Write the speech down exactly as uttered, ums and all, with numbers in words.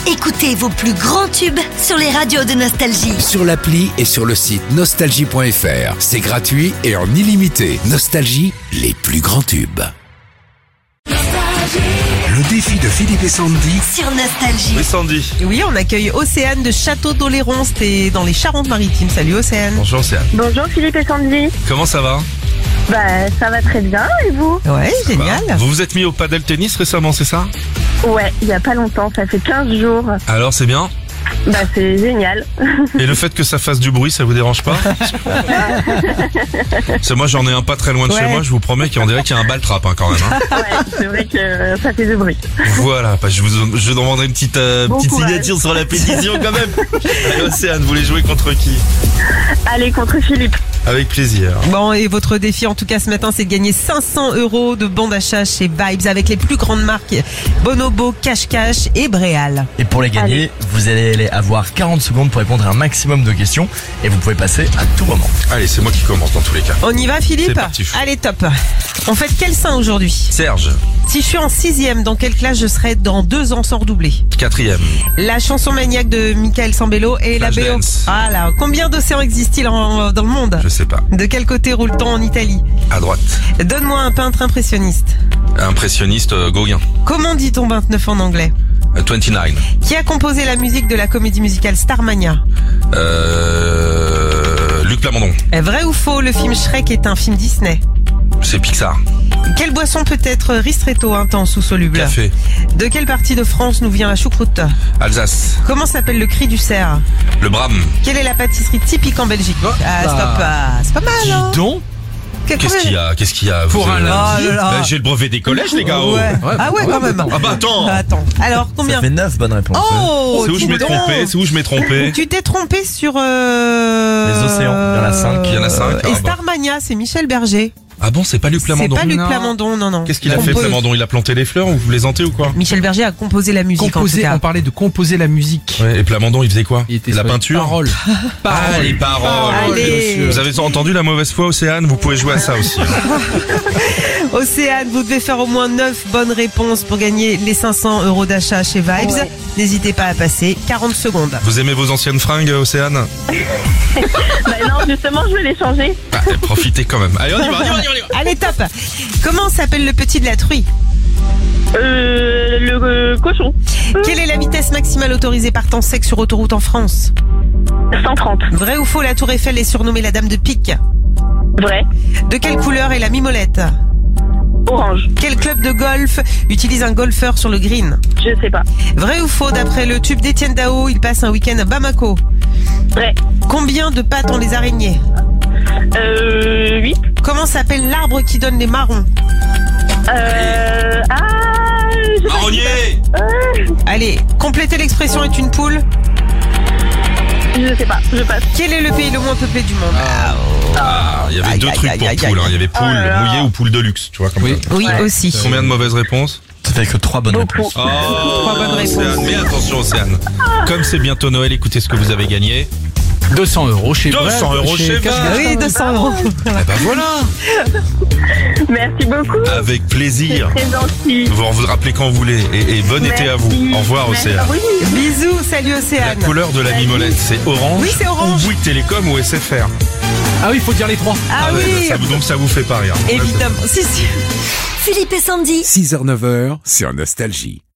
Écoutez vos plus grands tubes sur les radios de Nostalgie. Sur l'appli et sur le site nostalgie point f r. C'est gratuit et en illimité. Nostalgie, les plus grands tubes. Le défi de Philippe et Sandy. Sur Nostalgie. Oui, Sandy. Oui, on accueille Océane de Château-d'Oléron, c'était dans les Charentes-Maritimes. Salut Océane. Bonjour, Océane. Bonjour Philippe et Sandy. Comment ça va? Bah ça va très bien et vous? Ouais, génial. Bah, vous vous êtes mis au paddle tennis récemment, c'est ça? Ouais, il y a pas longtemps, ça fait quinze jours. Alors, c'est bien? Bah c'est génial. Et le fait que ça fasse du bruit, ça vous dérange pas? C'est moi, j'en ai un pas très loin de Ouais. chez moi, je vous promets qu'on dirait qu'il y a un baltrap hein, quand même. Hein. Ouais, c'est vrai que ça fait du bruit. Voilà, bah, je vous je vous demanderai une petite, euh, Bon petite courage. signature sur la pétition quand même. Allez, Océane, vous voulez jouer contre qui? Allez, contre Philippe. Avec plaisir. Bon, et votre défi en tout cas ce matin, c'est de gagner cinq cents euros de bons d'achat chez Vibes avec les plus grandes marques Bonobo, Cash Cash et Bréal. Et pour les gagner, Allez. vous allez avoir quarante secondes pour répondre à un maximum de questions et vous pouvez passer à tout moment. Allez, c'est moi qui commence dans tous les cas. On y va Philippe? C'est parti. Allez, top. On fête quel saint aujourd'hui? Serge, Si je suis en sixième, dans quelle classe je serai dans deux ans sans redoubler? quatrième. La chanson maniaque de Michael Sambello et la B O. Flashdance. Voilà. Combien d'océans existe-t-il en- dans le monde? Je sais pas. De quel côté roule-t-on en Italie? À droite. Donne-moi un peintre impressionniste. Impressionniste euh, Gauguin. Comment dit-on vingt-neuf en anglais? Euh, vingt-neuf. Qui a composé la musique de la comédie musicale Starmania? Euh, Luc Plamondon. Vrai ou faux, le film Shrek est un film Disney? C'est Pixar. Quelle boisson peut être ristretto intense ou soluble? Café. De quelle partie de France nous vient la choucroute? Alsace. Comment s'appelle le cri du cerf? Le Bram. Quelle est la pâtisserie typique en Belgique? Ah, stop, ah, c'est pas mal, hein? Donc, Que- Qu'est-ce combien- qu'il y a Qu'est-ce qu'il y a Pour Vous un avez- lundi. Oh là là. Ben, j'ai le brevet des collèges, les gars. oh. Ouais. Ah ouais, quand même. Ah bah attends. Bah, attends. Alors, combien? ça fait neuf bonnes réponses. Oh, C'est où je dis m'ai donc. trompé C'est où je m'ai trompé Tu t'es trompé sur euh... Les océans, il y en a cinq. Il y en a cinq, ah Et bah. Starmania, c'est Michel Berger. Ah bon, c'est pas Luc C'est Plamondon. pas Luc Non. Plamondon, non, non. Qu'est-ce qu'il a Il fait, compose- Plamondon? Il a planté les fleurs ou vous plaisantez ou quoi? Michel Berger a composé la musique en tout Composer, cas. on parlait de composer la musique. Ouais, et Plamondon, il faisait quoi? Il était La sur les peinture. Paroles. Ah, les paroles. Allez. Vous avez entendu la mauvaise foi, Océane? Vous pouvez jouer à ça aussi. Océane, vous devez faire au moins neuf bonnes réponses pour gagner les cinq cents euros d'achat chez Vibes. Ouais. N'hésitez pas à passer. quarante secondes. Vous aimez vos anciennes fringues, Océane? Bah non, justement, je vais les changer. Bah, eh, profitez quand même. Allez, on y va, on y va, on y va, on y va. Allez, top. Comment s'appelle le petit de la truie? Euh, le euh, cochon. Quelle est la vitesse maximale autorisée par temps sec sur autoroute en France? cent trente. Vrai ou faux, la tour Eiffel est surnommée la dame de pique? Vrai. De quelle couleur est la mimolette? Orange. Quel club de golf utilise un golfeur sur le green? Je sais pas. Vrai ou faux, d'après le tube d'Étienne Dao, il passe un week-end à Bamako? Vrai. Combien de pattes ont les araignées? Euh, huit. Comment s'appelle l'arbre qui donne les marrons? Euh, ah, je sais pas. Marronnier. Allez, complétez l'expression est une poule. Je sais pas, je passe. Quel est le pays le moins peuplé du monde? Ah, il y avait Aïe, deux aïe, trucs aïe, pour aïe, poule. aïe. hein. Il y avait poule Oh là là. mouillée ou poule de luxe, tu vois, comme Oui. ça. Oui, Ouais. aussi. Combien de mauvaises réponses? ça fait que trois bonnes Beaucoup. réponses. Oh, Trois bonnes réponses. Océane. Mais attention, Océane. Comme c'est bientôt Noël, écoutez ce que vous avez gagné. deux cents euros chez deux cents euros chez Cash Vibes. Cash. Oui, deux cents euros. Eh ben voilà. Merci beaucoup. Avec plaisir. Très gentil. Vous vous rappelez quand vous voulez. Et, et bon été à vous. Merci. Au revoir, Merci. Océane. Oui. Bisous, salut La Océane. couleur de la mimolette, c'est orange, Oui, c'est orange. ou Bouygues Télécom ou S F R. Ah oui, il faut dire les trois. Ah ouais, oui, ça vous- donc ça vous fait pas rire. évidemment. Si, si. Philippe et Sandy. six heures neuf heures sur Nostalgie.